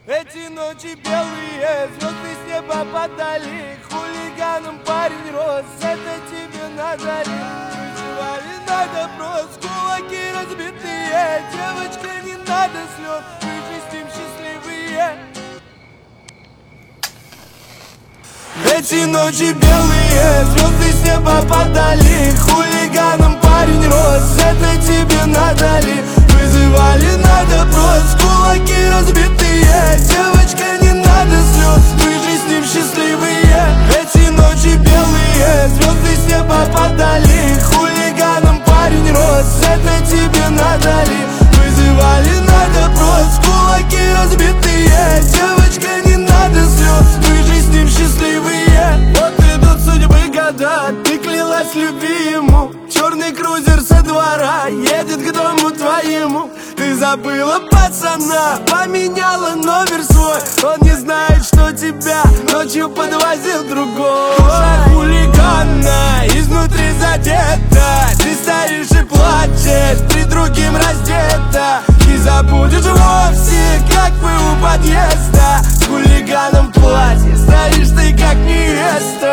Эти ночи белые, звезды с неба падали, хулиганом парень рос, это тебе надо ли? Вызывали на допрос, кулаки разбитые, девочка, не надо слез, мы же с ним счастливые. Эти ночи белые, звезды с неба падали, хулиганом парень рос, это тебе надо ли? Вызывали на допрос, кулаки разбитые, девочка, не надо слез, мы же с ним счастливые. Эти ночи белые, звезды с неба падали, хулиганом парень рос, это тебе надо ли? Вызывали на допрос, кулаки разбитые, девочка, не надо слез, мы же с ним счастливые. Вот идут судьбы года, ты клялась любви ему, черный крузер со двора едет к дому твоему. Ты забыла пацана, поменяла номер свой, он не знает, что тебя ночью подвозил другой. Душа хулигана изнутри задета, ты стоишь и плачешь, при другим раздета. Не забудешь вовсе, как мы у подъезда, с хулиганом в платье стоишь ты как невеста.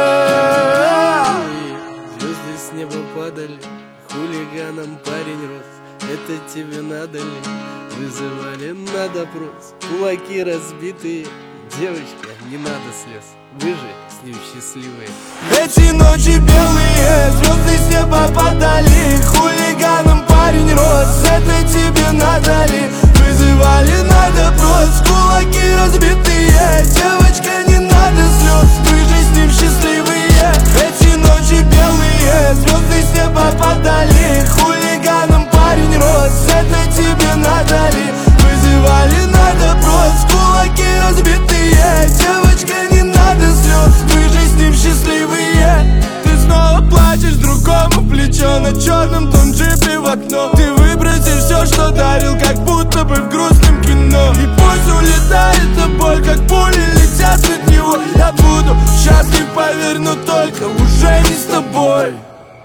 Звезды с неба падали, хулиганом парень рос, это тебе надо ли? Вызывали на допрос, кулаки разбитые, девочка, не надо слез, вы же с ним счастливые. Эти ночи белые, звезды с неба падали, хулиганом парень рос, это тебе надо ли? Вызывали на допрос, кулаки разбитые, девочка, не надо слез, вы же с ним счастливые. Эти ночи белые, звезды с неба падали, хулиганом парень рос, это тебе надо ли? Вызывали на допрос, кулаки разбитые, девочка, не надо слез, вы же с ним счастливые. Ты снова плачешь другому, плечо на черном том джипе в окно. Ты выбросишь все, что дарил, как будто бы в грустном кино. И пусть улетает эта боль, как пули летят от него. Я буду счастлив, поверь, но только уже не с тобой.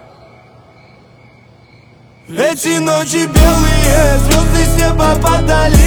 Эти ночи белые, звезды с неба падали,